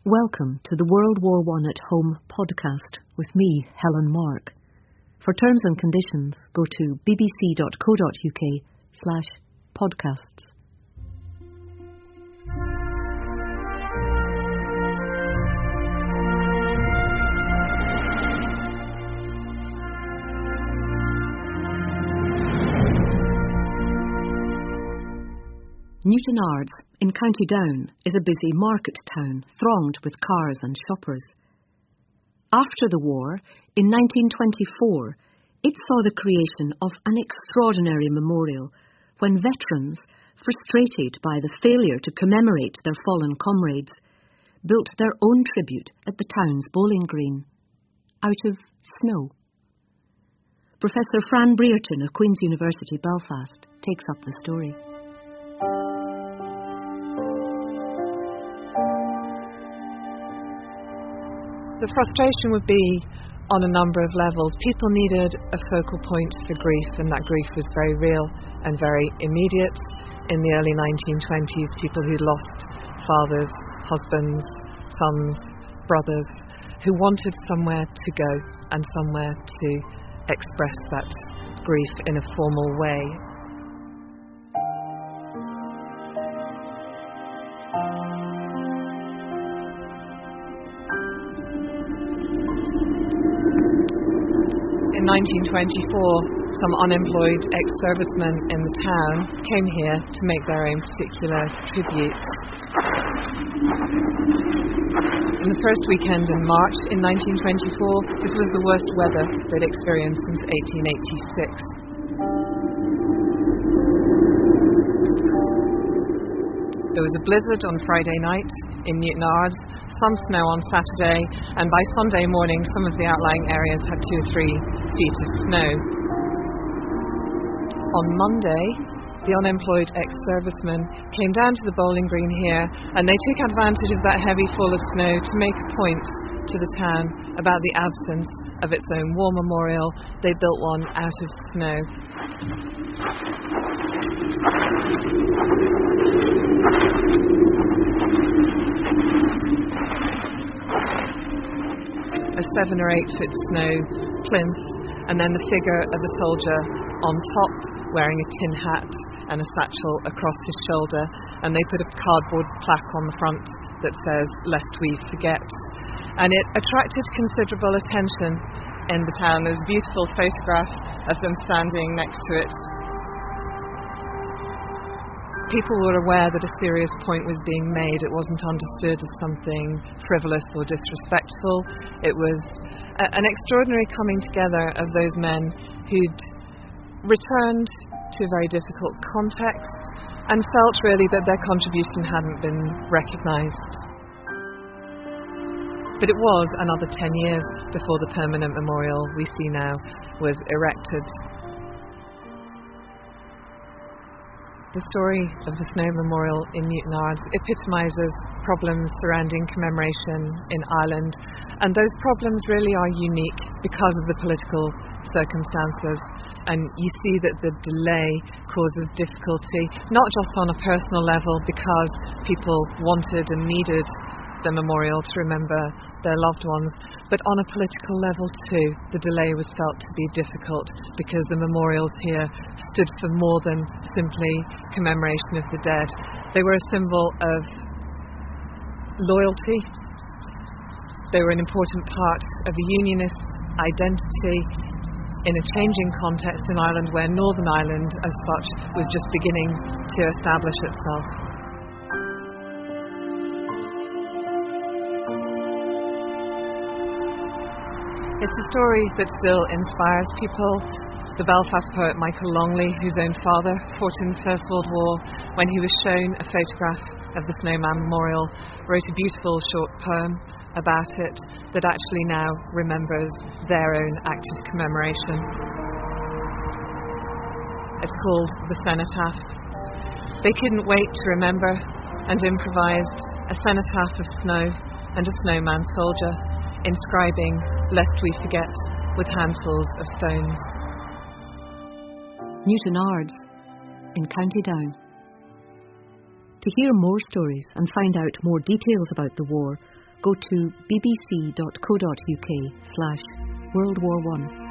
Welcome to the World War I at Home podcast with me, Helen Mark. For terms and conditions, go to bbc.co.uk/podcasts. Newtonards in County Down is a busy market town thronged with cars and shoppers. After the war, in 1924, it saw the creation of an extraordinary memorial when veterans, frustrated by the failure to commemorate their fallen comrades, built their own tribute at the town's bowling green, out of snow. Professor Fran Brereton of Queen's University Belfast takes up the story. The frustration would be on a number of levels. People needed a focal point for grief, and that grief was very real and very immediate. In the early 1920s, people who'd lost fathers, husbands, sons, brothers, who wanted somewhere to go and somewhere to express that grief in a formal way. In 1924, some unemployed ex-servicemen in the town came here to make their own particular tributes. In the first weekend in March in 1924, this was the worst weather they'd experienced since 1886. There was a blizzard on Friday night in Newtonards, some snow on Saturday, and by Sunday morning some of the outlying areas had 2 or 3 feet of snow. On Monday, the unemployed ex-servicemen came down to the bowling green here, and they took advantage of that heavy fall of snow to make a point to the town about the absence of its own war memorial. They built one out of snow. A 7 or 8 foot snow plinth, and then the figure of a soldier on top, wearing a tin hat and a satchel across his shoulder, and they put a cardboard plaque on the front that says, "Lest we forget." And it attracted considerable attention in the town. There's a beautiful photograph of them standing next to it. People were aware that a serious point was being made. It wasn't understood as something frivolous or disrespectful. It was an extraordinary coming together of those men who'd returned to a very difficult context and felt really that their contribution hadn't been recognised. But it was another 10 years before the permanent memorial we see now was erected. The story of the Snow Memorial in Newtonards epitomises problems surrounding commemoration in Ireland, and those problems really are unique because of the political circumstances, and you see that the delay causes difficulty, not just on a personal level because people wanted and needed the memorial to remember their loved ones, but on a political level too. The delay was felt to be difficult because the memorials here stood for more than simply commemoration of the dead. They were a symbol of loyalty. They were an important part of the Unionist identity in a changing context in Ireland where Northern Ireland as such was just beginning to establish itself. It's a story that still inspires people. The Belfast poet Michael Longley, whose own father fought in the First World War, when he was shown a photograph of the Snowman Memorial, wrote a beautiful short poem about it that actually now remembers their own act of commemoration. It's called The Cenotaph. They couldn't wait to remember and improvised a cenotaph of snow and a snowman soldier, inscribing "Lest we forget" with handfuls of stones. Newtonards in County Down. To hear more stories and find out more details about the war, go to bbc.co.uk/World War I.